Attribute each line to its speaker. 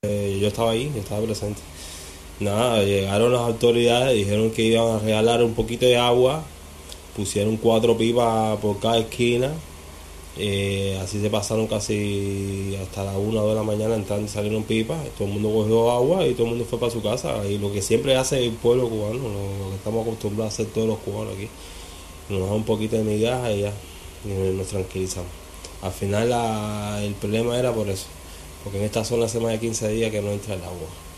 Speaker 1: Yo estaba ahí, yo estaba presente. Nada, llegaron las autoridades, dijeron que iban a regalar un poquito de agua, pusieron 4 pipas por cada esquina. Así se pasaron casi hasta la 1 o 2 de la mañana entrando y salieron pipas. Todo el mundo cogió agua y todo el mundo fue para su casa. Y lo que siempre hace el pueblo cubano, lo que estamos acostumbrados a hacer todos los cubanos aquí, nos da un poquito de migaja y ya, y nos tranquilizamos. Al final el problema era por eso, porque en esta zona hace más de 15 días que no entra el agua.